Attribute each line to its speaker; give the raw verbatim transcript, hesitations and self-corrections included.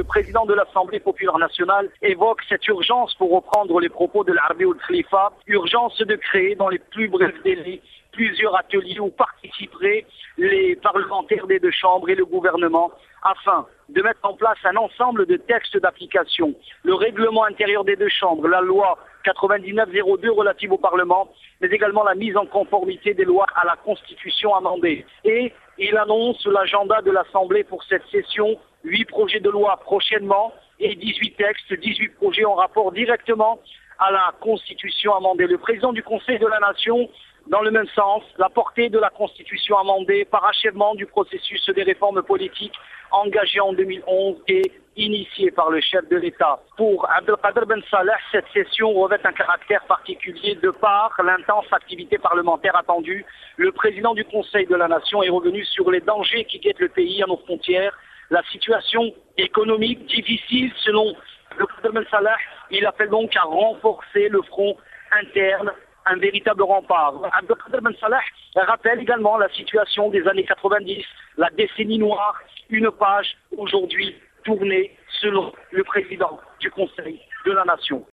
Speaker 1: le président de l'Assemblée populaire nationale évoque cette urgence, pour reprendre les propos de l'Arbi Ould Khalifa, urgence de créer dans les plus brefs délais plusieurs ateliers où participeraient les parlementaires des deux chambres et le gouvernement afin de mettre en place un ensemble de textes d'application. Le règlement intérieur des deux chambres, la loi quatre-vingt-dix-neuf zéro deux relative au Parlement, mais également la mise en conformité des lois à la Constitution amendée. Et il annonce l'agenda de l'Assemblée pour cette session, huit projets de loi prochainement et dix-huit textes, dix-huit projets en rapport directement à la Constitution amendée. Le président du Conseil de la Nation, dans le même sens, la portée de la Constitution amendée par achèvement du processus des réformes politiques engagé en deux mille onze et initié par le chef de l'État. Pour Abdelkader Ben Saleh, cette session revêt un caractère particulier de par l'intense activité parlementaire attendue. Le président du Conseil de la Nation est revenu sur les dangers qui guettent le pays à nos frontières. La situation économique difficile selon Abdelkader Ben Saleh, il appelle donc à renforcer le front interne, un véritable rempart. Abdelkader Ben Saleh rappelle également la situation des années quatre-vingt-dix, la décennie noire, une page aujourd'hui tournée selon le président du Conseil de la Nation.